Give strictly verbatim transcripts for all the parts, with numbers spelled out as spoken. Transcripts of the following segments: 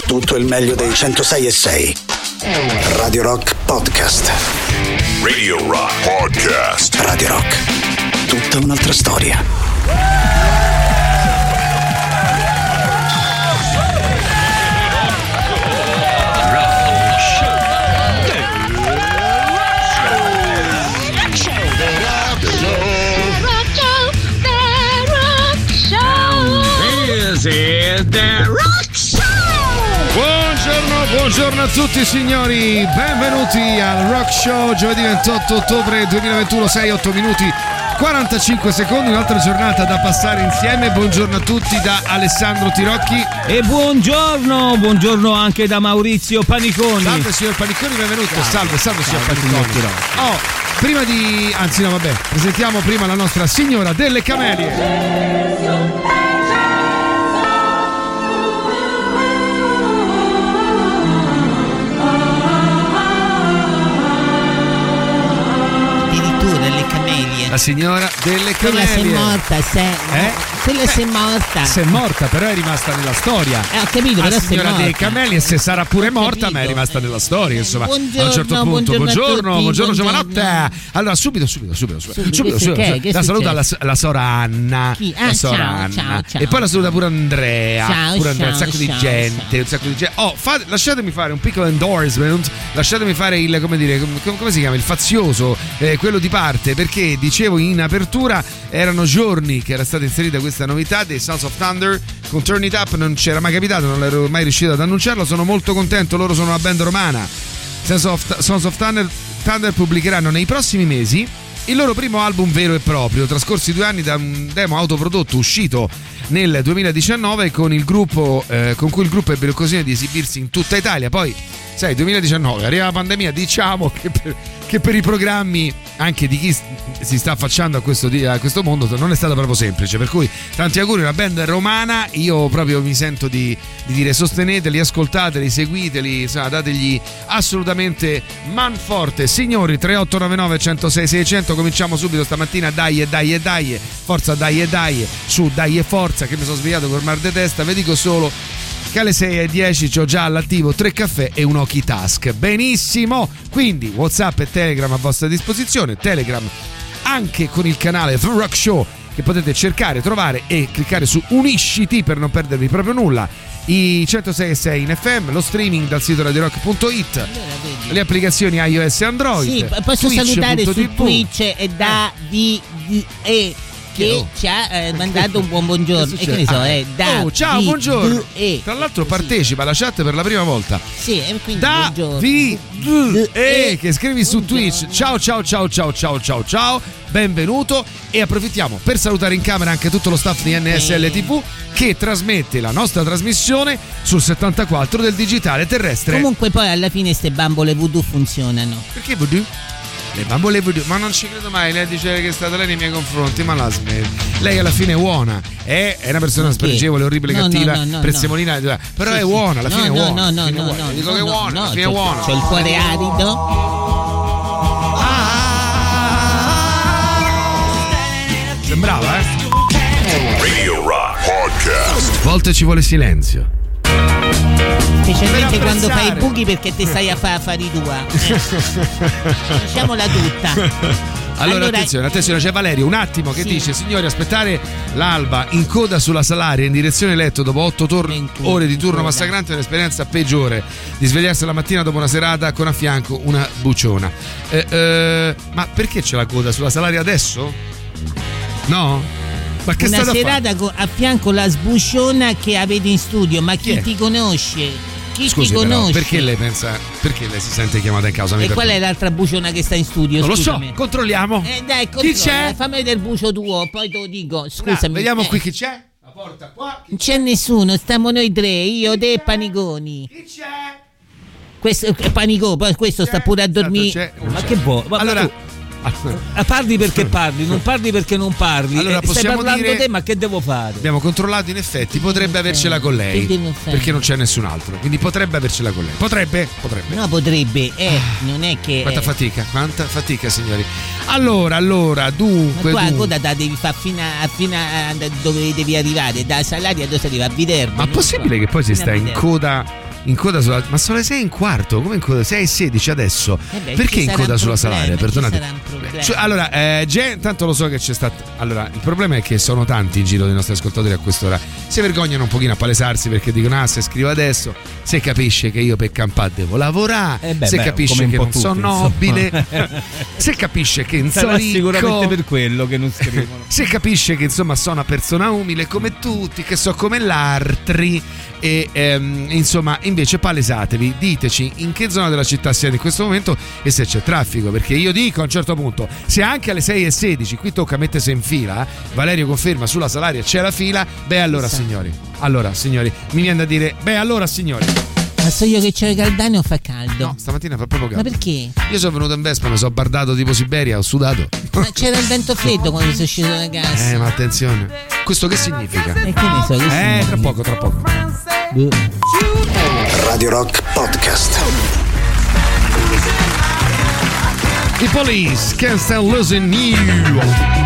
tutto il meglio dei centosei e sei. Radio Rock Podcast. Radio Rock Podcast. Radio Rock. Tutta un'altra storia. Buongiorno, buongiorno a tutti signori, benvenuti al Rock Show, giovedì ventotto ottobre duemilaventuno, sei otto minuti quarantacinque secondi, un'altra giornata da passare insieme. Buongiorno a tutti da Alessandro Tirocchi. E buongiorno, buongiorno anche da Maurizio Paniconi. Salve signor Paniconi, benvenuto. Salve, salve, salve signor salve, Paniconi. Oh, prima di, anzi no vabbè, presentiamo prima la nostra signora delle camelie. La signora delle camelie. Quella sei morta, sei. Eh? Quella Beh, sei morta. Sei morta, però è rimasta nella storia. Eh, ho capito, la però sei signora morta. dei camelie, se sarà pure Ho morta, capito. ma è rimasta nella storia, insomma. Buongiorno, a un certo punto, buongiorno a buongiorno, tutti, buongiorno, buongiorno. giovanotte. Allora, subito, subito, subito, subito, Subito, subito, che subito, che- subito. che la saluta la, succede? la sora Anna. Chi? Ah, la sora ciao, Anna. ciao, ciao. E poi la saluta pure Andrea. Ciao, pure Andrea, ciao, un sacco di ciao, gente, ciao. un sacco di gente. Oh, fate- lasciatemi fare un piccolo endorsement. Lasciatemi fare il, come dire, come, come si chiama? Il fazioso, eh, quello di parte, perché dicevo in apertura erano giorni che era stata inserita questa novità dei Sons of Thunder con Turn It Up, non c'era mai capitato, non ero mai riuscito ad annunciarlo, sono molto contento, loro sono una band romana. Sons of, Sons of Thunder, Thunder pubblicheranno nei prossimi mesi il loro primo album vero e proprio, trascorsi due anni da un demo autoprodotto uscito nel duemiladiciannove con il gruppo eh, con cui il gruppo ebbe l'occasione di esibirsi in tutta Italia. Poi sai, duemiladiciannove, arriva la pandemia, diciamo che per, che per i programmi anche di chi si sta affacciando a questo, a questo mondo non è stato proprio semplice, per cui tanti auguri, una band romana, io proprio mi sento di, di dire sosteneteli, ascoltateli, seguiteli, insomma, dategli assolutamente man forte. Signori, tre otto nove nove, uno zero sei, sei zero zero, cominciamo subito stamattina, dai e dai e dai, forza dai e dai, su dai e forza, che mi sono svegliato col mal de testa, vi dico solo che alle sei e dieci c'ho già all'attivo tre caffè e un Oki Task. Benissimo, quindi WhatsApp e Telegram a vostra disposizione, Telegram anche con il canale The Rock Show che potete cercare, trovare e cliccare su unisciti per non perdervi proprio nulla. I centosei e sei in F M, lo streaming dal sito radio rock punto it, le applicazioni iOS e Android. Sì, posso Twitch salutare punto su tv. Twitch e da di, di e che Oh. ci ha eh, mandato un buon buongiorno. E che ne so, Ah. eh, da Oh, ciao, di, buongiorno. d, e. Tra l'altro partecipa alla chat per la prima volta. Sì, e quindi Da buongiorno. vi D, e che scrivi su buongiorno. Twitch. Ciao ciao ciao ciao ciao ciao ciao, benvenuto. E approfittiamo per salutare in camera anche tutto lo staff di N S L T V che trasmette la nostra trasmissione sul settantaquattro del digitale terrestre. Comunque poi alla fine ste bambole voodoo funzionano. Perché voodoo? Le bambole voodoo, ma non ci credo mai. Lei dice che è stata lei nei miei confronti, ma la smetti. Lei alla fine è buona, è, è una persona spregevole, orribile, No, cattiva, no, no, no, prezzemolina, però Sì, è sì. buona, alla No, fine è no, buona. no, alla no, fine è no, buona. no, Dico no, che è no, buona, no, alla fine è c'ho- buona. c'ho il cuore arido. Sembrava, eh? Radio Rock Podcast. A volte ci vuole silenzio. Specialmente Per quando fai i apprezzare. buchi perché te stai a fare affari tua. Eh. Diciamola tutta. Allora, Allora- attenzione, attenzione, c'è Valerio un attimo che Sì. dice: signori, aspettare l'alba in coda sulla Salaria in direzione letto dopo otto tor- ventuno, ore di turno in coda. massacrante è un'esperienza peggiore di svegliarsi la mattina dopo una serata con a fianco una bucciona. Eh, eh, ma perché c'è la coda sulla Salaria adesso? No? Ma che Una state a fare? serata co- a fianco la sbusciona che avete in studio, ma chi, Chi è? ti conosce? Chi Scusi, ti però, conosce? perché lei pensa, perché lei si sente chiamata in causa? Mi E qual perdoni. è l'altra buciona che sta in studio? Non lo so, Scusami. controlliamo. Eh, dai, Chi controlla, c'è? fammi vedere il bucio tuo, poi te lo dico. Ah, Scusami. vediamo eh, qui chi c'è. La porta qua. Chi Non c'è nessuno, stiamo noi tre, io, te e Paniconi. Chi c'è? Questo è Paniconi, poi questo sta pure a dormire. Esatto, c'è- Ma che vuoi? Ma- Allora, ma tu- Ah, parli perché parli, non parli perché non parli. Allora, Eh, stai possiamo parlando dire- te, ma che devo fare? abbiamo controllato, in effetti potrebbe avercela con lei, Che devo fare? perché non c'è nessun altro, quindi potrebbe avercela con lei. Potrebbe? Potrebbe. No, potrebbe, eh, non è che. Quanta eh, fatica, quanta fatica, signori. Allora, allora, Ma dunque, tu la dunque. coda la devi fare fino a, fino a dove devi arrivare, da Salaria dove si arriva a Viterbo. Ma è non possibile so. che poi si Fino a sta in Viterbo. coda in coda sulla. Ma sono le sei e un quarto, come in coda? sei e sedici adesso. Eh beh, perché in coda sulla Salaria? Perdonate. Beh, cioè, allora, eh, Gen, tanto lo so che c'è stato. Allora, il problema è che sono tanti in giro dei nostri ascoltatori a quest'ora. Si vergognano un pochino a palesarsi perché dicono: ah, se scrivo adesso, se capisce che io per campà devo lavorare, eh beh, se beh, capisce che non tutti, sono nobile, se capisce che non sono ricco, sicuramente per quello che non scrivono. se capisce che insomma sono una persona umile come tutti, che so come l'altri. E ehm, insomma, invece palesatevi, diteci in che zona della città siete in questo momento e se c'è traffico, perché io dico a un certo punto, se anche alle sei e sedici qui tocca mettersi in fila, Valerio conferma sulla Salaria c'è la fila, beh allora esatto. signori, allora signori, mi viene da dire, beh allora signori. Ma so io che c'ho il caldano o fa caldo? No, stamattina fa proprio caldo. Ma perché? Io sono venuto in Vespa, mi sono bardato tipo Siberia, ho sudato. Ma c'era il vento freddo quando sono uscito da casa. Eh, ma attenzione. Questo che significa? E che ne so, che Eh, significa? tra poco, tra poco. Boh. Radio Rock Podcast. The Police Can't Stand Losing You.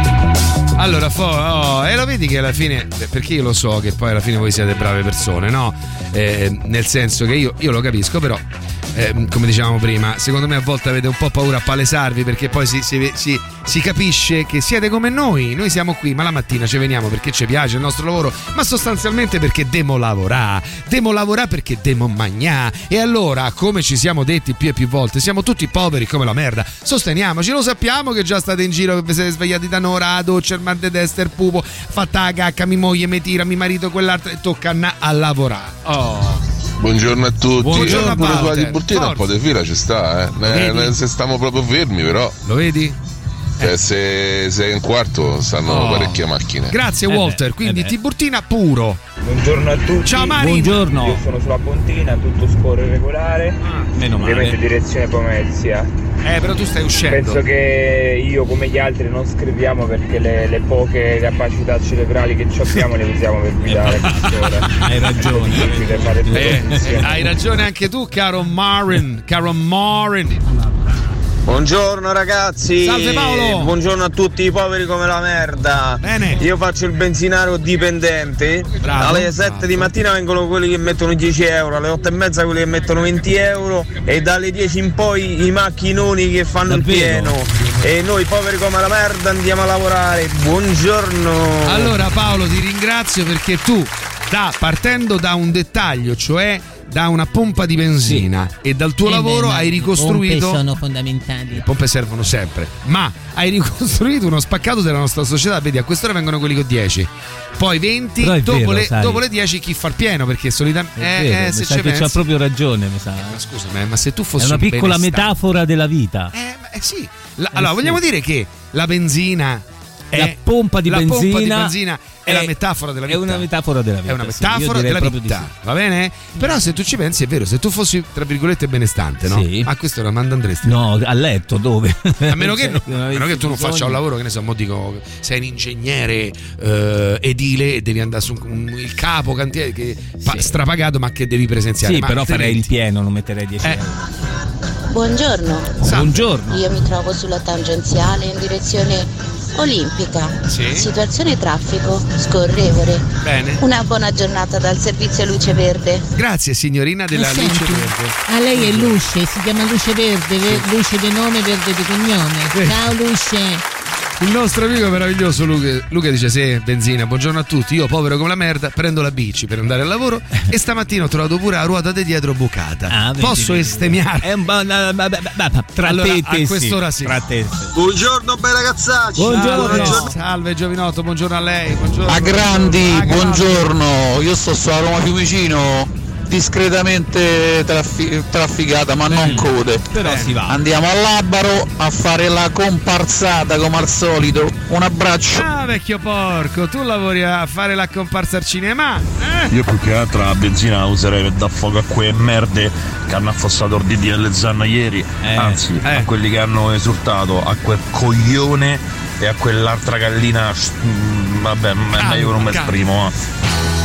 Allora, fo- oh, e lo vedi che alla fine, perché io lo so che poi alla fine voi siete brave persone, no? Eh, nel senso che io, io lo capisco, però eh, come dicevamo prima, secondo me a volte avete un po' paura a palesarvi perché poi si, si, si, si capisce che siete come noi, noi siamo qui, ma la mattina ci veniamo perché ci piace il nostro lavoro, ma sostanzialmente perché demo lavorare, demo lavorare perché demo magnà. E allora, come ci siamo detti più e più volte, siamo tutti poveri come la merda, sosteniamoci, lo sappiamo che già state in giro, che vi siete svegliati da un'ora, a doccia, il mal di destra, il pupo, fatta la cacca, mi moglie, mi tira, mi marito, quell'altro, e tocca a, a lavorare. Oh. Buongiorno a tutti. Buongiorno a pure sulla Walter. Tiburtina un po' di fila ci sta, eh. Ne, ne, se stiamo proprio fermi, però. Lo vedi? Eh, se sei un quarto stanno Oh. parecchie macchine. Grazie Eh Walter, beh, quindi eh beh. Tiburtina puro. Buongiorno a tutti. Ciao Marin. Buongiorno. Io sono sulla Pontina, tutto scorre regolare. Meno Ovviamente male. direzione Pomezia. Eh, però tu stai uscendo. Penso che io come gli altri non scriviamo perché le, le poche capacità cerebrali che ci abbiamo le usiamo per guidare a quest'ora. Hai ragione. È difficile fare due Eh, cose insieme. hai ragione anche tu, caro Marin, caro Marin. Buongiorno ragazzi. Salve Paolo. Buongiorno a tutti i poveri come la merda. Bene. Io faccio il benzinario dipendente. Bravo. Alle sette Bravo. di mattina vengono quelli che mettono dieci euro, alle otto e mezza quelli che mettono venti euro e dalle dieci in poi i macchinoni che fanno Davvero? il pieno. E noi poveri come la merda andiamo a lavorare. Buongiorno. Allora Paolo, ti ringrazio perché tu, da, partendo da un dettaglio, cioè da una pompa di benzina e dal tuo Eh beh, lavoro ma hai le ricostruito. pompe sono fondamentali. Le pompe servono sempre, ma hai ricostruito uno spaccato della nostra società. Vedi, a quest'ora vengono quelli con dieci, poi venti, Però è dopo, vero, le, sai. dopo le dieci chi fa il pieno, perché solitamente È eh, vero, eh, mi se sa ci che pensi. c'ha proprio ragione, mi sa. Ma scusa, ma, ma se tu È fossi una un piccola benestante- metafora della vita. Eh, ma- eh sì. La- allora, vogliamo dire che la benzina è La pompa di la benzina pompa di benzina è, la metafora della È vita. una metafora della vita. È una sì, io metafora direi della proprio di vita, sì. va bene? Però se tu ci pensi è vero, se tu fossi tra virgolette benestante, no? Sì. A questo la manda andresti. No, a letto dove? A meno che, no- Non a meno che tu non avessi faccia un bisogno. lavoro, che ne so, mo dico, sei un ingegnere eh, edile e devi andare su un, un- il capo cantiere che pa- Sì. strapagato, ma che devi presenziare. Sì, Ma però farei il altrimenti- pieno, non metterei dieci Eh. euro. Buongiorno, Buongiorno. io mi trovo sulla tangenziale in direzione olimpica. Sì. Situazione traffico scorrevole. Bene. Una buona giornata dal servizio Luce Verde. Grazie signorina della Ma luce senti, verde. a lei è Luce, si chiama Luce Verde, ve- Luce di nome, Verde di cognome. Sì. Ciao Luce. Il nostro amico meraviglioso Luca, Luca dice: sì, benzina, buongiorno a tutti. Io, povero come la merda, prendo la bici per andare al lavoro e stamattina ho trovato pure la ruota di dietro bucata. Ah, vedi, Posso vedi. estemmiare? È un po'. Tra Allora, te a sì. quest'ora sì. Tra te sì. Buongiorno bei ragazzacci. Buongiorno. Salve, salve Giovinotto, buongiorno a lei. Buongiorno. A grandi, A grandi. buongiorno, io sto sulla Roma Fiumicino, discretamente traffi- trafficata ma non code. Però si va. Andiamo a Labaro a fare la comparsata come al solito. Un abbraccio. Ah, vecchio porco, tu lavori a fare la comparsa al cinema? Eh? Io più che altro la benzina la userei per dar fuoco a quelle merde che hanno affossato il D D L Zanna ieri, Eh, anzi eh. a quelli che hanno esultato, a quel coglione e a quell'altra gallina, mm, vabbè, è meglio che non mi calma. esprimo. Ma.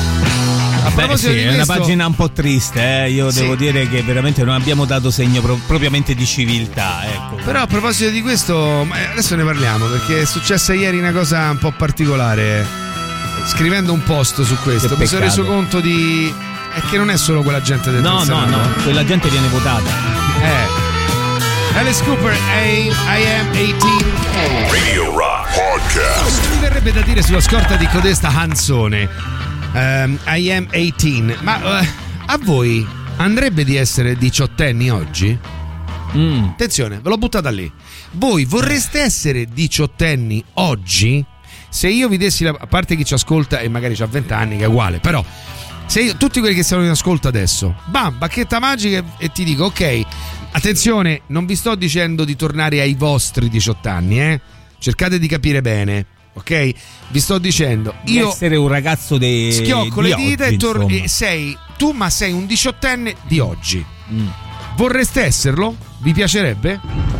A Beh, proposito sì, di è una questo, pagina un po' triste, eh. Io Sì. devo dire che veramente non abbiamo dato segno pro- propriamente di civiltà, ecco. però a proposito di questo, ma adesso ne parliamo perché è successa ieri una cosa un po' particolare. Scrivendo un post su questo, Che mi sono peccato. reso conto di È che non è solo quella gente del No, no, no, quella gente viene votata. Eh. Alice Cooper, I, I am eighteen. Radio Rock Podcast. Mi verrebbe da dire sulla scorta di codesta canzone um, I am eighteen. Ma uh, a voi andrebbe di essere diciottenni oggi? Mm. Attenzione, ve l'ho buttata lì. Voi vorreste essere diciottenni oggi? Se io vi dessi la, a parte chi ci ascolta e magari c'ha venti anni, che è uguale, però se io, tutti quelli che stanno in ascolto adesso, bam, bacchetta magica e ti dico ok, attenzione, non vi sto dicendo di tornare ai vostri diciotto anni, eh? Cercate di capire bene, ok? Vi sto dicendo, io essere un ragazzo de... schiocco di le dita oggi, e, tor- insomma. e sei tu, ma sei un diciottenne di oggi. Mm. Vorreste esserlo? Vi piacerebbe?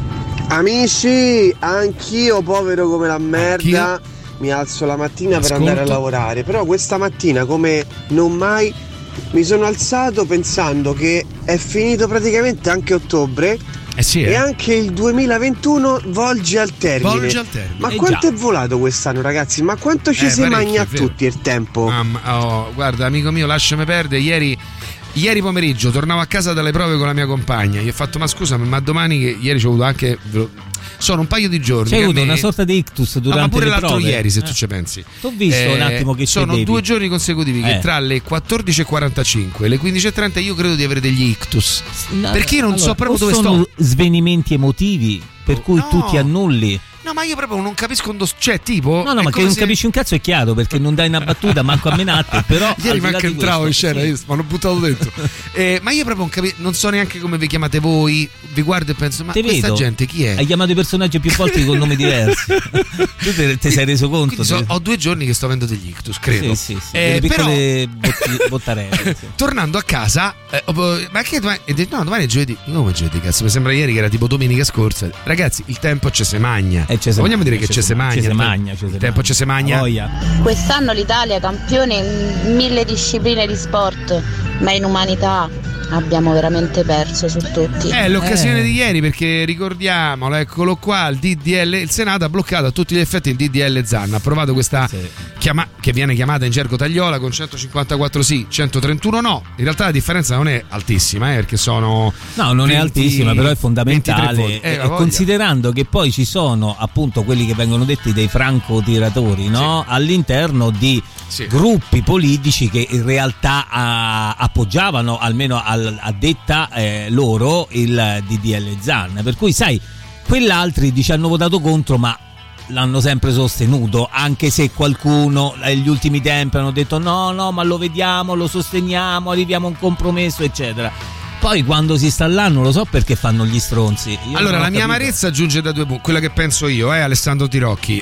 Amici, anch'io povero come la merda Anch'io? mi alzo la mattina per Ascolto. andare a lavorare, però questa mattina come non mai mi sono alzato pensando che è finito praticamente anche ottobre eh sì, eh. e anche il duemilaventuno volge al termine. Volge al termine. Ma Eh quanto già. è volato quest'anno, ragazzi? Ma quanto ci Eh, si parecchio, magna a è vero. tutti il tempo? Mamma, oh, guarda, amico mio, lasciami perdere. Ieri, ieri pomeriggio tornavo a casa dalle prove con la mia compagna. Gli ho fatto, ma scusa, ma domani che ieri ci ho avuto anche. Sono un paio di giorni. C'hai che a avuto me- una sorta di ictus durante No, ma pure le l'altro prove. ieri, se Eh. tu ci pensi. T'ho visto un attimo che sono cedevi. due giorni consecutivi che Eh. tra le quattordici e quarantacinque e le quindici e trenta io credo di avere degli ictus. No, perché io non allora, so proprio o dove sono sto. svenimenti emotivi per cui No. tu ti annulli. No, ma io proprio non capisco un dos- cioè tipo No, no, è ma che come non se- capisci un cazzo è chiaro, perché non dai una battuta manco a menate, però Ieri al di là manco di entravo in questo, scena, sì. io mi hanno buttato dentro. Eh, ma io proprio non, capi- non so neanche come vi chiamate voi. Vi guardo e penso, ma Te questa vedo. gente chi è? Hai chiamato i personaggi più volte con nomi diversi. Tu te, te sei reso conto? Quindi so- Te- ho due giorni che sto avendo degli ictus, credo. Sì, sì, sì, Eh, delle però piccole botti- bottarelle. sì. tornando a casa, eh, ho- ma che domani? E detto, no, domani è giovedì. Io come giovedì, cazzo? Mi sembra ieri che era tipo domenica scorsa. Ragazzi, il tempo c'è se magna. Eh, c'è se Vogliamo magna, dire che c'è se magna? c'è se il magna, c'è se tempo magna. c'è se magna. Voglia. Quest'anno l'Italia è campione in mille discipline di sport, ma in umanità abbiamo veramente perso su tutti. È l'occasione Eh. di ieri, perché ricordiamolo, eccolo qua, il D D L, il Senato ha bloccato a tutti gli effetti il D D L Zan, ha approvato questa Sì. chiama- che viene chiamata in gergo tagliola con centocinquantaquattro sì, centotrentuno no. In realtà la differenza non è altissima, eh, perché sono No, non è venti altissima, però è ventitré fondamentale. voti. Eh, E- la e voglia. considerando che poi ci sono appunto quelli che vengono detti dei francotiratori, no? All'interno di Sì. gruppi politici che in realtà ah, appoggiavano, almeno al- a detta eh, loro, il D D L Zan. Per cui, sai, quell'altri dici hanno votato contro, ma l'hanno sempre sostenuto, anche se qualcuno negli ultimi tempi hanno detto no, no, ma lo vediamo, lo sosteniamo, arriviamo a un compromesso, eccetera. Poi quando si sta là non lo so perché fanno gli stronzi. Io Allora, non ho la mia capito. amarezza giunge da due punti, quella che penso io, eh, Alessandro Tirocchi,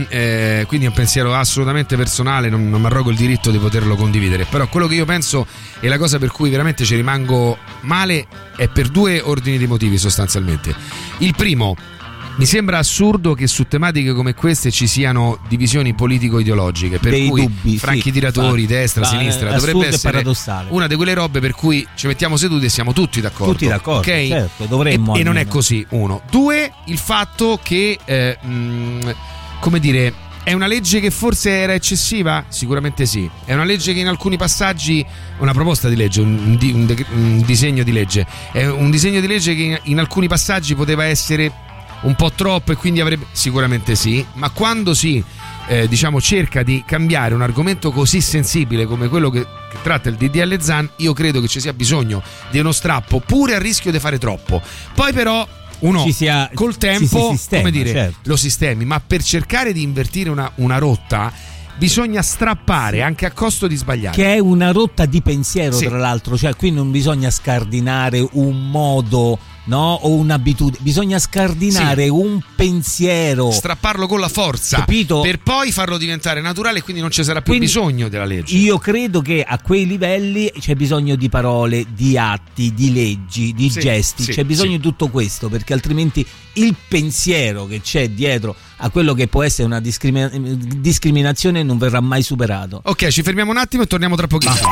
eh, quindi è un pensiero assolutamente personale, non, non mi arrogo il diritto di poterlo condividere, però quello che io penso e la cosa per cui veramente ci rimango male è per due ordini di motivi sostanzialmente. Il primo, mi sembra assurdo che su tematiche come queste ci siano divisioni politico-ideologiche, per Dei cui dubbi, franchi sì, tiratori, infatti. destra, Ma sinistra, è dovrebbe assurdo e essere paradossale. una di quelle robe per cui ci mettiamo seduti e siamo tutti d'accordo. Tutti d'accordo, ok? certo, dovremmo E, e non è almeno. così, uno. Due, il fatto che, eh, mh, come dire, è una legge che forse era eccessiva? Sicuramente sì. È una legge che in alcuni passaggi, una proposta di legge, un, un di- un de- un disegno di legge, è un disegno di legge che in, in alcuni passaggi poteva essere un po' troppo e quindi avrebbe, sicuramente sì, ma quando si eh, diciamo cerca di cambiare un argomento così sensibile come quello che, che tratta il D D L Zan, io credo che ci sia bisogno di uno strappo, pure a rischio di fare troppo. Poi però uno Ci sia- col ci tempo si sistema, come dire, certo. lo sistemi, ma per cercare di invertire una, una rotta bisogna strappare anche a costo di sbagliare. Che è una rotta di pensiero, Sì. tra l'altro, cioè qui non bisogna scardinare un modo, no, o un'abitudine, bisogna scardinare Sì. un pensiero, Strapparlo con la forza, capito? per poi farlo diventare naturale e quindi non ci sarà più Quindi bisogno della legge. Io credo che a quei livelli c'è bisogno di parole, di atti, di leggi, di Sì, gesti, sì, c'è bisogno sì. di tutto questo, perché altrimenti il pensiero che c'è dietro a quello che può essere una discrimi- discriminazione non verrà mai superato. Ok, ci fermiamo un attimo e torniamo tra pochissimo.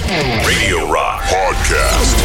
Radio Rock Podcast.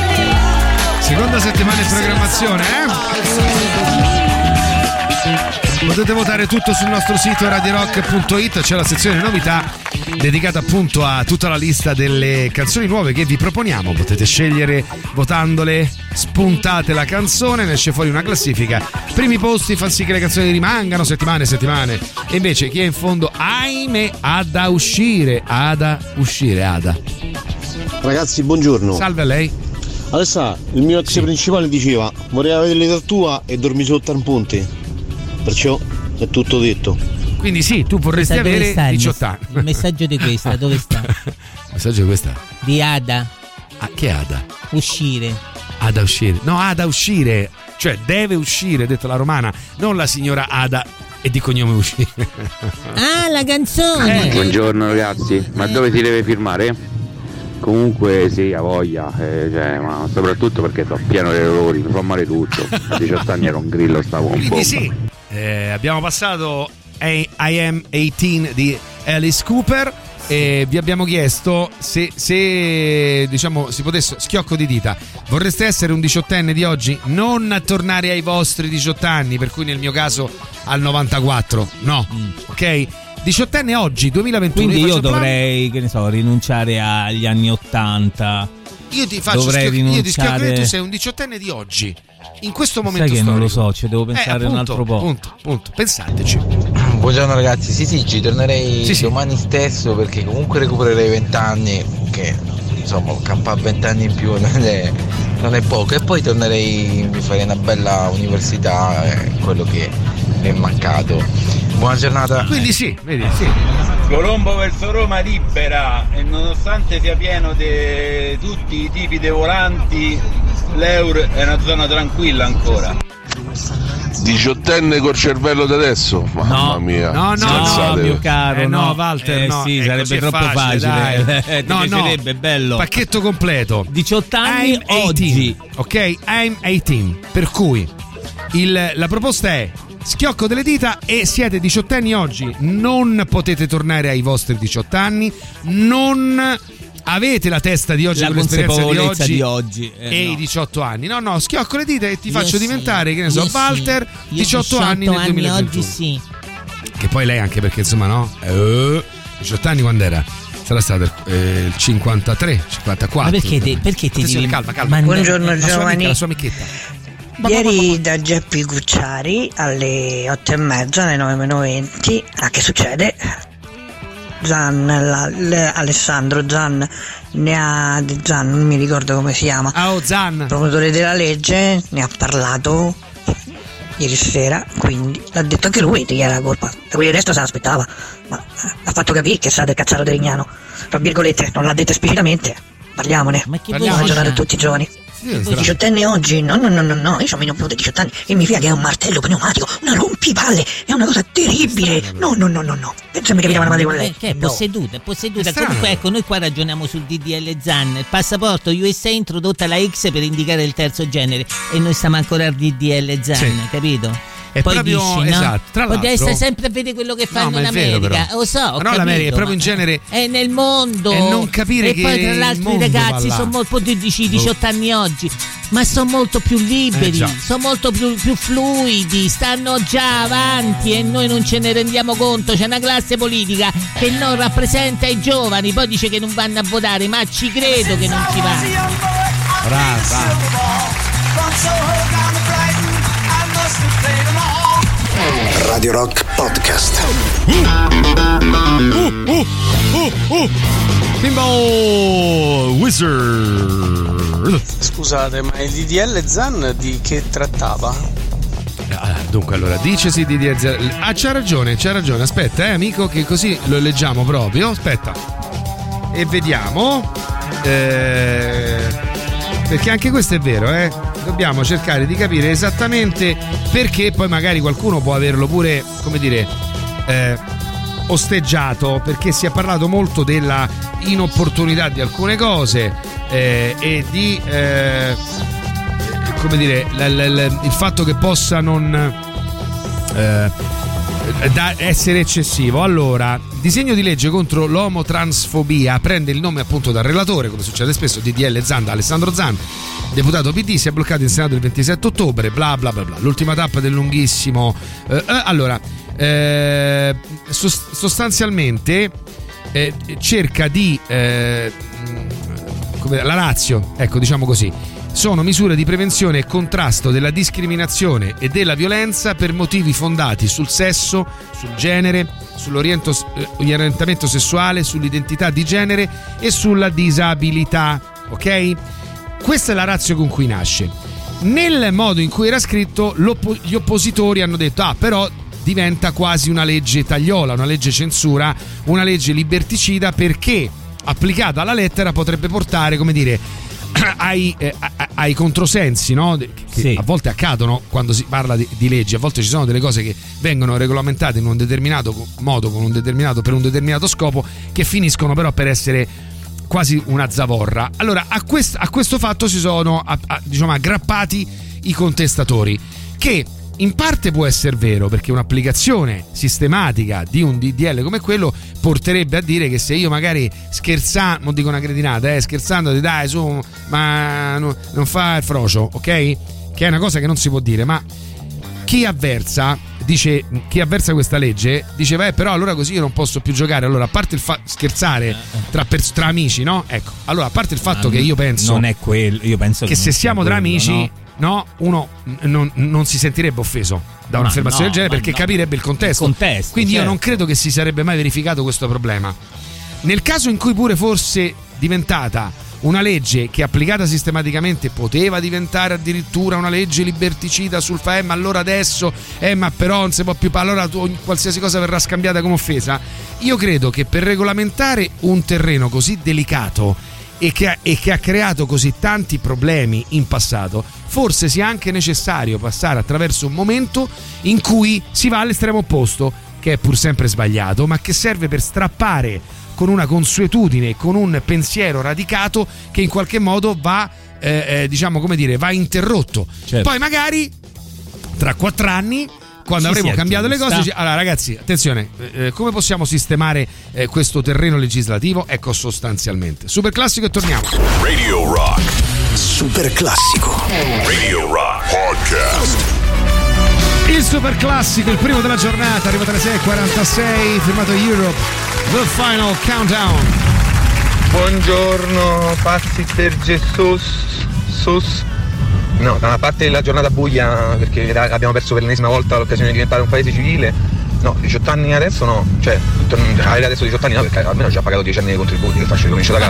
Seconda settimana in programmazione, eh? Potete votare tutto sul nostro sito radio rock punto it, c'è la sezione novità dedicata appunto a tutta la lista delle canzoni nuove che vi proponiamo. Potete scegliere votandole, spuntate la canzone, ne esce fuori una classifica. Primi posti fa sì che le canzoni rimangano settimane e settimane. E invece chi è in fondo, ahimè, ha da uscire, ha da uscire, Ada. Ragazzi, buongiorno. Salve a lei. Adesso il mio ex sì. principale diceva: vorrei avere l'età tua e dormi sotto a punti. Perciò è tutto detto. Quindi sì, tu vorresti Questa avere sta, diciotto anni. Il messaggio di questa, dove sta? Il messaggio di questa? Di Ada. Ah, che Ada? Uscire. Ada uscire. No, Ada uscire. Cioè deve uscire, detto la romana, non la signora Ada e di cognome uscire. Ah, la canzone. Eh. Buongiorno ragazzi, ma dove si deve firmare? Comunque sì, ha voglia, eh, cioè, ma soprattutto perché sono pieno di dolori, mi fa male tutto. A diciotto anni ero un grillo, stavo un po'. Quindi sì, eh, abbiamo passato I Am diciotto di Alice Cooper e vi abbiamo chiesto se, se diciamo si potesse, schiocco di dita, vorreste essere un diciottenne di oggi? Non tornare ai vostri diciotto anni, per cui nel mio caso al novantaquattro, no, mm. ok? diciottenne oggi, duemilaventuno. Quindi io, io dovrei, che ne so, rinunciare agli anni ottanta. Io ti faccio dovrei schiocco, rinunciare... io ti schiocco che tu sei un diciottenne di oggi. In questo momento sai che storico. Non lo so, ci devo pensare eh, appunto, un altro po'. Punto, punto. Pensateci. Buongiorno ragazzi, sì sì, ci tornerei sì, sì. domani stesso, perché comunque recupererei vent'anni, che insomma campare vent'anni in più non è, non è poco, e poi tornerei, mi farei una bella università, eh, quello che mi è mancato. Buona giornata. Quindi sì, vedi, sì. Colombo verso Roma libera, e nonostante sia pieno di tutti i tipi di volanti, l'Eur è una zona tranquilla ancora. Diciottenne col cervello da adesso? Mamma no, mia. No, no, no, mio caro. Eh, no, no, Walter, eh, no. sì, eh, sarebbe troppo facile. facile. no, Ti piacerebbe, no. bello. Pacchetto completo. diciotto anni I'm oggi. Ok, I'm diciotto. Per cui il, la proposta è: schiocco delle dita e siete diciottenni oggi, non potete tornare ai vostri diciotto anni, non avete la testa di oggi, la con l'esperienza di oggi, di oggi eh, e no. i diciotto anni. No, no, schiocco le dita e ti io faccio sì, diventare, che ne so, Walter, sì. diciotto anni nel duemilaventuno. Oggi sì. Che poi lei anche, perché insomma, no? Eh, diciotto anni quando era? Sarà stato eh, il cinquantatré, cinquantaquattro. Ma perché, te, perché ti devi... Calma, calma. Buongiorno la giovani. Sua amica, la sua amichetta. Ieri da Geppi Gucciari alle otto e mezza, alle nove meno venti, ah, che succede? Zan, la, le, Alessandro Zan, ne ha, Zan, non mi ricordo come si chiama, ah, oh, Zan, promotore della legge, ne ha parlato ieri sera, quindi l'ha detto anche lui, chi era la colpa, da quello il resto se l'aspettava, ma ha fatto capire che sa del cazzaro di Rignano, tra virgolette, non l'ha detto esplicitamente, parliamone, ma che buona giornata a tutti i giovani. diciottenni oggi, no no no no no, io ho mio nipote di diciotto anni e mi figa che è un martello pneumatico, una rompipalle, è una cosa terribile, no no no no no, pensami che mi chiamano madre con lei. Che è posseduta, è posseduta. Comunque ecco, noi qua ragioniamo sul D D L Zan, il passaporto U S A introdotta la X per indicare il terzo genere e noi stiamo ancora al D D L Zan, sì. Capito? È poi proprio dici, esatto. No? Tra l'altro, potete sempre a vedere quello che fanno no, in America. Lo so, no, capito, l'America è proprio in genere è nel mondo e non capire e che poi tra l'altro i ragazzi sono molto più di diciotto anni oggi, ma sono molto più liberi, eh, sono molto più, più fluidi, stanno già avanti e noi non ce ne rendiamo conto. C'è una classe politica che non rappresenta i giovani, poi dice che non vanno a votare, ma ci credo che non ci vanno. Brava. Radio Rock Podcast. Uh, uh, uh, uh. Bimbo Wizard. Scusate, ma il D D L Zan di che trattava? Ah, dunque, allora, dicesi di D D L Zan. Ah, c'ha ragione, c'ha ragione. Aspetta, eh, amico, che così lo leggiamo proprio. Aspetta. E vediamo. Eh, perché anche questo è vero, eh. Dobbiamo cercare di capire esattamente perché, poi magari qualcuno può averlo pure, come dire, eh, osteggiato, perché si è parlato molto della inopportunità di alcune cose eh, e di eh, come dire l- l- l- il fatto che possa non eh, da essere eccessivo. Allora, disegno di legge contro l'omotransfobia prende il nome appunto dal relatore, come succede spesso, D D L Zan, Alessandro Zan, deputato P D, si è bloccato in Senato il ventisette ottobre, bla bla bla bla. L'ultima tappa del lunghissimo eh, eh, allora eh, sostanzialmente eh, cerca di eh, come, la ratio, ecco, diciamo così, sono misure di prevenzione e contrasto della discriminazione e della violenza per motivi fondati sul sesso, sul genere, sull'orientamento sessuale, sull'identità di genere e sulla disabilità, ok? Questa è la ratio con cui nasce. Nel modo in cui era scritto, gli oppositori hanno detto ah, però diventa quasi una legge tagliola, una legge censura, una legge liberticida, perché applicata alla lettera potrebbe portare, come dire, Ai, eh, ai controsensi, no? Che sì. A volte accadono quando si parla di, di leggi, a volte ci sono delle cose che vengono regolamentate in un determinato modo, con un determinato, per un determinato scopo, che finiscono però per essere quasi una zavorra. Allora a, quest, a questo fatto si sono a, a, diciamo aggrappati i contestatori, che in parte può essere vero, perché un'applicazione sistematica di un D D L come quello porterebbe a dire che se io magari scherzando, non dico una cretinata, eh, scherzando ti dai su, ma no, non fa il frocio, ok? Che è una cosa che non si può dire, ma chi avversa, dice, chi avversa questa legge diceva eh però allora così io non posso più giocare. Allora, a parte il fa- scherzare tra, pers- tra amici, no? Ecco, allora a parte il fatto ah, che io penso non è quello, io penso che, che se siamo tra quello, amici, no? no, uno non, non si sentirebbe offeso da un'affermazione no, del genere, perché no. capirebbe il contesto, il contesto quindi certo. Io non credo che si sarebbe mai verificato questo problema. Nel caso in cui pure fosse diventata una legge che applicata sistematicamente poteva diventare addirittura una legge liberticida sul fa eh ma allora adesso eh ma però non si può più, allora tu, qualsiasi cosa verrà scambiata come offesa, io credo che per regolamentare un terreno così delicato e che, ha, e che ha creato così tanti problemi in passato, forse sia anche necessario passare attraverso un momento in cui si va all'estremo opposto, che è pur sempre sbagliato, ma che serve per strappare con una consuetudine, con un pensiero radicato che in qualche modo va, eh, eh, diciamo come dire, va interrotto. Certo. Poi magari tra quattro anni, quando Ci avremo cambiato le cose, dice, allora ragazzi, attenzione, eh, come possiamo sistemare eh, questo terreno legislativo? Ecco, sostanzialmente. Super classico e torniamo. Radio Rock. Super classico. Radio Rock Podcast. Il super classico, il primo della giornata, arrivato alle sei e quarantasei, firmato Europe. The Final Countdown. Buongiorno, pazzi per Gesù. Sus. No, da una parte la giornata buia perché abbiamo perso per l'ennesima volta l'occasione di diventare un paese civile. No, diciotto anni adesso no, cioè avere adesso diciotto anni no, perché almeno ci ha pagato dieci anni di contributi, che faccio comincio da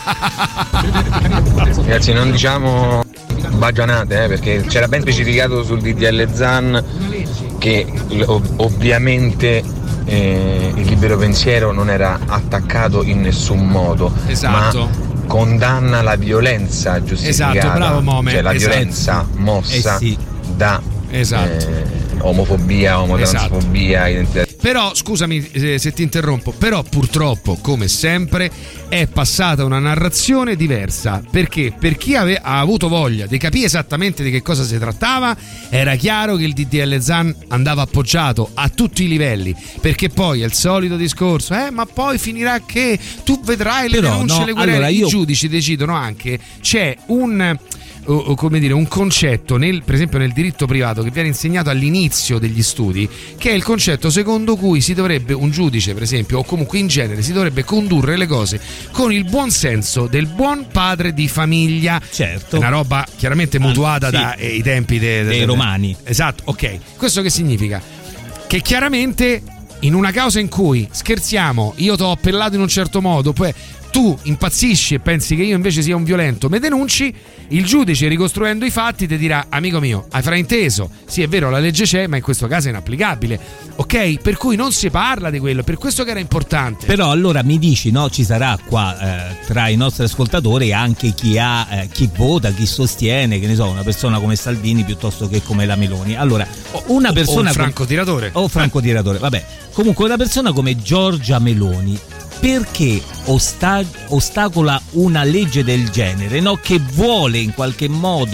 capo. Ragazzi, non diciamo baggianate, eh, perché c'era ben specificato sul D D L Zan che ov- ovviamente eh, il libero pensiero non era attaccato in nessun modo, esatto. ma condanna la violenza giustificata, esatto, bravo Mome, cioè la esatto. violenza mossa eh sì. da esatto. eh, omofobia, omotransfobia, esatto. identità. Però scusami se, se ti interrompo, però purtroppo come sempre è passata una narrazione diversa, perché per chi ave, ha avuto voglia di capire esattamente di che cosa si trattava, era chiaro che il D D L Zan andava appoggiato a tutti i livelli, perché poi è il solito discorso, eh ma poi finirà che tu vedrai le però, denunce, no, le querele, allora io... i giudici decidono anche, c'è un... O, o come dire, un concetto nel, per esempio nel diritto privato, che viene insegnato all'inizio degli studi, che è il concetto secondo cui si dovrebbe, un giudice per esempio, o comunque in genere si dovrebbe condurre le cose con il buon senso del buon padre di famiglia. Certo. Una roba chiaramente mutuata ah, sì. dai tempi de, de, dei de, romani. Esatto, ok. Questo che significa? Che chiaramente in una causa in cui scherziamo, io t'ho appellato in un certo modo, poi tu impazzisci e pensi che io invece sia un violento, mi denunci, il giudice, ricostruendo i fatti, ti dirà: amico mio, hai frainteso, sì è vero la legge c'è ma in questo caso è inapplicabile, ok? Per cui non si parla di quello, per questo che era importante. Però allora mi dici, no, ci sarà qua eh, tra i nostri ascoltatori anche chi ha eh, chi vota, chi sostiene, che ne so, una persona come Salvini piuttosto che come la Meloni. Allora una persona o un francotiratore o francotiratore, vabbè, comunque una persona come Giorgia Meloni perché osta- ostacola una legge del genere, no? Che vuole in qualche modo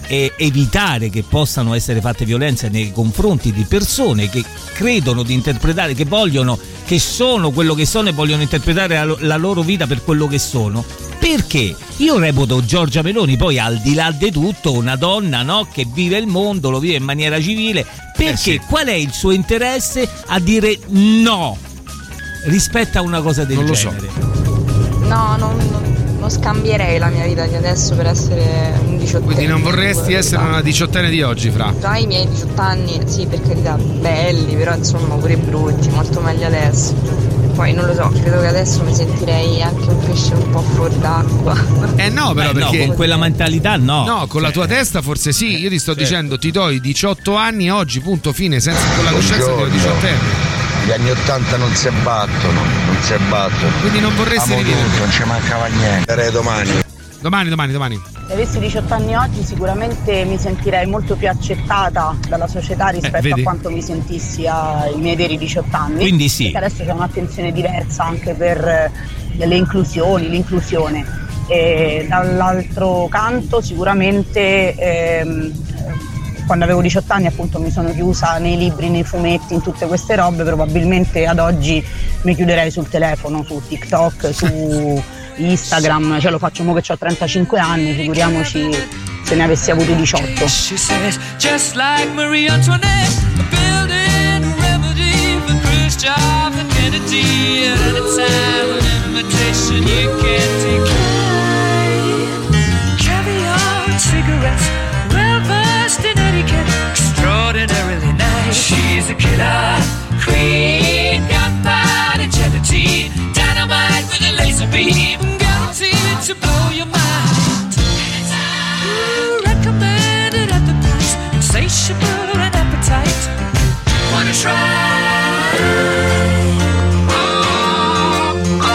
eh, evitare che possano essere fatte violenze nei confronti di persone che credono di interpretare, che vogliono, che sono quello che sono e vogliono interpretare la, la loro vita per quello che sono. Perché io reputo Giorgia Meloni, poi al di là di tutto, una donna, no, che vive il mondo, lo vive in maniera civile. Perché eh sì. Qual è il suo interesse a dire no rispetto a una cosa del non genere? Lo so. No, non, non, non scambierei la mia vita di adesso per essere un diciottenne. Quindi non vorresti essere una diciottenne di oggi, Fra? Tra i miei diciotto anni, sì, per carità, belli, però insomma pure brutti, molto meglio adesso. Poi non lo so, credo che adesso mi sentirei anche un pesce un po' fuori d'acqua. Eh no, però Beh, perché no, con quella mentalità no. No, con la tua testa forse sì. Io ti sto sì. dicendo, ti do i diciotto anni oggi, punto fine, senza con la coscienza di diciotto anni. Gli anni ottanta non si battono, non si battono. Quindi non vorresti Amo rivivere? tutto, non ci mancava niente. Sarei domani. Domani, domani, domani. Se avessi diciotto anni oggi sicuramente mi sentirei molto più accettata dalla società rispetto eh, a quanto mi sentissi ai miei veri diciotto anni. Quindi sì. Perché adesso c'è un'attenzione diversa anche per le inclusioni, l'inclusione. E dall'altro canto sicuramente ehm, quando avevo diciotto anni appunto mi sono chiusa nei libri, nei fumetti, in tutte queste robe. Probabilmente ad oggi mi chiuderei sul telefono, su TikTok, su Instagram, cioè lo faccio mo che ho trentacinque anni, figuriamoci se ne avessi avuto diciotto. She says, just like Marie Antoinette, building a remedy for Khrushchev and Kennedy at any time, an invitation you can't decline. Caviar and cigarettes, well versed in etiquette, extraordinarily nice. She's a killer queen, gunpowder gelatine, dynamite with a laser beam, guaranteed to blow your mind. Ooh, recommended at the price, insatiable and appetite. Wanna try? Oh, oh,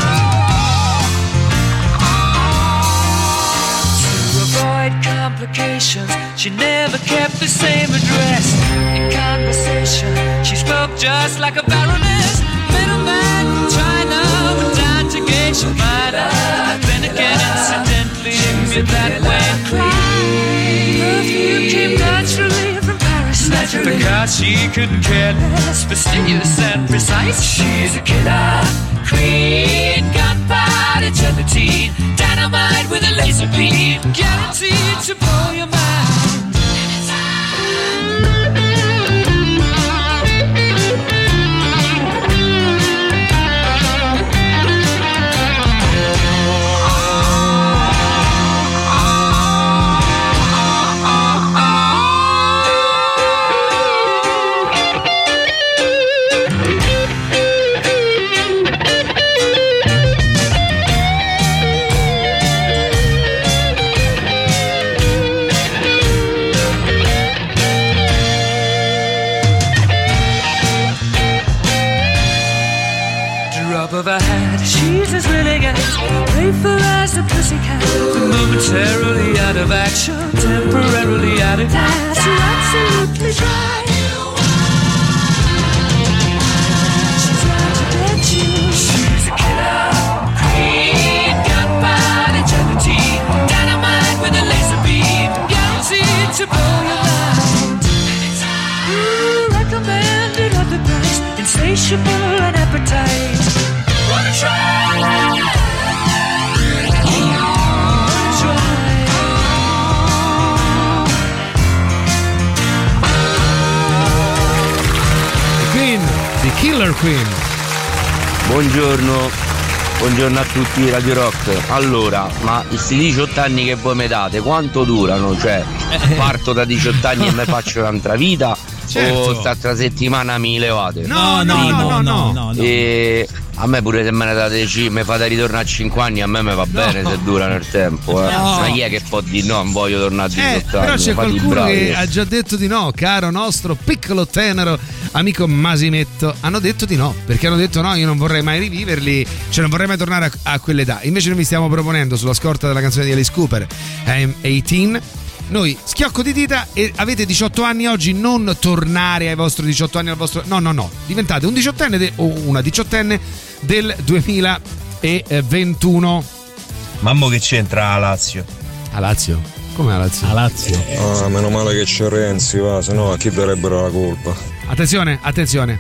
oh. To avoid complications, she never kept the same address. In conversation, she spoke just like a baroness. Middleman from China, but down to Geisha Minor. Then again, incidentally, me that way. Perfume came naturally from Paris, naturally, because she couldn't care less, fastidious and precise. She's a killer queen, gunpowder gelatine, dynamite with a laser beam, guaranteed to blow your mind. Of a hat, she's as willing as playful as a pussycat. Momentarily out of action, temporarily out of gas. You're absolutely dry. She's out to get you. She's a killer queen, gunpowder gelatine, dynamite with a laser beam, guaranteed to blow your mind. Ooh, recommended at the price, insatiable and appetite. Wanna try? The Queen, The Killer Queen. Buongiorno, buongiorno a tutti Radio Rock. Allora, ma questi diciotto anni che voi mi date, quanto durano? Cioè, parto da diciotto anni e mi faccio un'altra vita? Certo. O st'altra settimana mi levate? No, no, no, no, no, no. E a me pure se me ne date C, mi fate ritornare a cinque anni, a me mi va bene, no, se dura nel tempo, eh. No. Ma chi è che può dire no, non voglio tornare a diciotto eh, anni? Però c'è qualcuno che ha già detto di no, caro nostro piccolo tenero amico Masimetto. Hanno detto di no, perché hanno detto no, io non vorrei mai riviverli, cioè non vorrei mai tornare a, a quell'età. Invece noi vi stiamo proponendo, sulla scorta della canzone di Alice Cooper, I'm diciotto, noi schiocco di dita e avete diciotto anni oggi, non tornare ai vostri diciotto anni, al vostro no no no, diventate un diciottenne de, o una diciottenne del duemilaventuno. Mammo, che c'entra a Lazio? A Lazio? Come a Lazio? A Lazio. Ah, meno male che c'è Renzi, va, se no a chi darebbero la colpa? Attenzione, attenzione.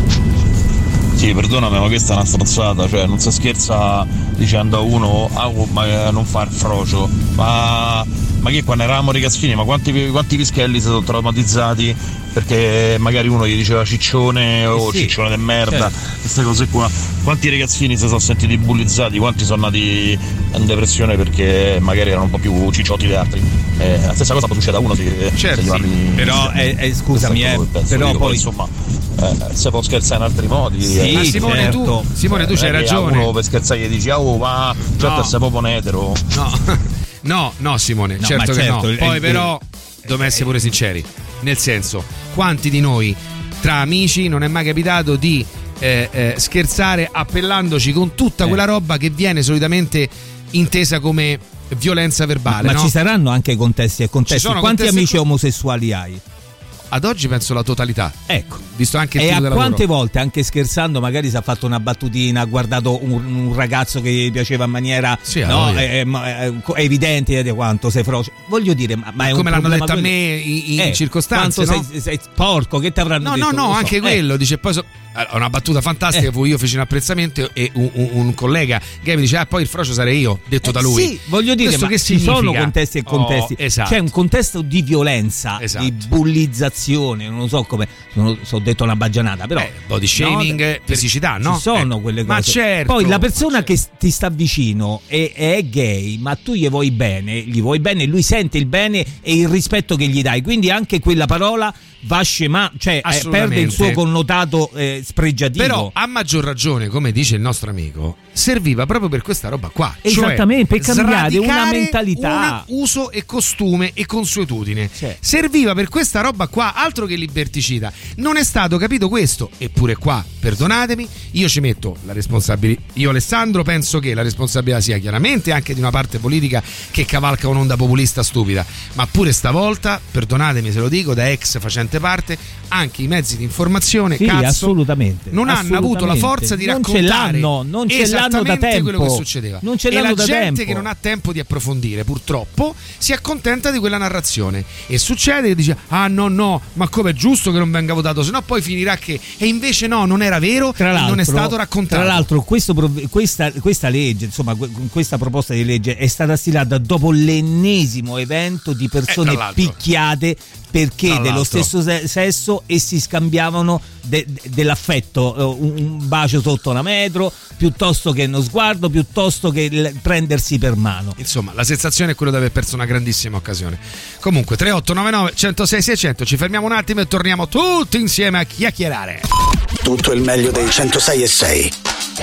Sì, perdonami, ma questa è una stronzata, cioè non si scherza dicendo a uno ah, ma non fa il frocio, ma, ma che quando eravamo ragazzini, ma quanti, quanti pischelli si sono traumatizzati perché magari uno gli diceva ciccione o eh sì, ciccione de merda, certo. Queste cose qua, quanti ragazzini si sono sentiti bullizzati, quanti sono nati in depressione perché magari erano un po' più cicciotti di altri. Eh, la stessa cosa può succedere a uno se, certo, se sì. Però eh, eh, scusami eh, però dico, poi insomma eh, se può scherzare in altri modi. Sì, eh, ma Simone, certo. tu, Simone tu c'hai ragione. Uno per scherzare gli dici oh ma certo no. sei proprio netero. No, no, no Simone, no, certo che certo, no. il, Poi il, però dobbiamo essere pure sinceri. Nel senso, quanti di noi tra amici non è mai capitato di eh, eh, scherzare appellandoci con tutta quella roba che viene solitamente intesa come violenza verbale? Ma, ma no? ci saranno anche contesti e contesti. Quanti contesti amici co- omosessuali hai? Ad oggi penso la totalità. Ecco, visto anche il e tipo a di quante lavoro. volte, anche scherzando, magari si è fatto una battutina, ha guardato un, un ragazzo che gli piaceva in maniera sì, no, è, è, è, è evidente di quanto sei froce. Voglio dire, ma, ma è come un l'hanno detto quello... a me in, in eh, circostanze, quanto no? sei, sei porco, che ti avranno no, detto? No, no, no, anche so. quello. Eh. Dice poi so, una battuta fantastica. Eh. Fu io feci un apprezzamento e un, un, un collega che mi dice ah poi il frocio sarei io, detto eh, da lui. Sì, voglio dire, questo ma che ci significa? Sono contesti e contesti. Oh, esatto. C'è un contesto di violenza, esatto. di bullizzazione, non lo so come, non so, ho detto una baggianata, però eh, body shaming, no, fisicità, no? Ci sono eh. quelle cose. Ma certo. Poi la persona che ti sta vicino è, è gay, ma tu gli vuoi bene, gli vuoi bene, lui sente il bene e il rispetto che gli dai, quindi anche quella parola va scema, cioè eh, perde il suo connotato eh, spregiativo. Però a maggior ragione, come dice il nostro amico, serviva proprio per questa roba qua. Esattamente, cioè per cambiare una mentalità, un uso e costume e consuetudine. Cioè. Serviva per questa roba qua, altro che liberticida. Non è stato capito questo, eppure qua, perdonatemi, io ci metto la responsabilità. Io Alessandro penso che la responsabilità sia chiaramente anche di una parte politica che cavalca un'onda populista stupida, ma pure stavolta, perdonatemi se lo dico da ex facente parte, anche i mezzi di informazione sì, cazzo, assolutamente, non assolutamente. hanno avuto la forza di non raccontare ce l'hanno, non ce l'hanno da tempo quello che succedeva. Non ce e l'hanno la da gente tempo. che non ha tempo di approfondire purtroppo si accontenta di quella narrazione e succede che dice ah no no ma come è giusto che non venga votato, se no poi finirà che e invece no, non era vero, non è stato raccontato. Tra l'altro questo, questa, questa legge, insomma questa proposta di legge è stata stilata dopo l'ennesimo evento di persone eh, picchiate perché dello stesso sesso e si scambiavano de, de, dell'affetto, un, un bacio sotto una metro piuttosto che uno sguardo, piuttosto che l- prendersi per mano. Insomma, la sensazione è quella di aver perso una grandissima occasione. Comunque tre otto nove nove uno zero sei sei zero zero, ci fermiamo un attimo e torniamo tutti insieme a chiacchierare. Tutto il meglio dei centosei e sei.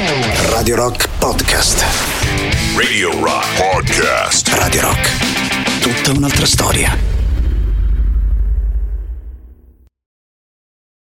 Radio Rock Podcast. Radio Rock Podcast. Radio Rock. Tutta un'altra storia.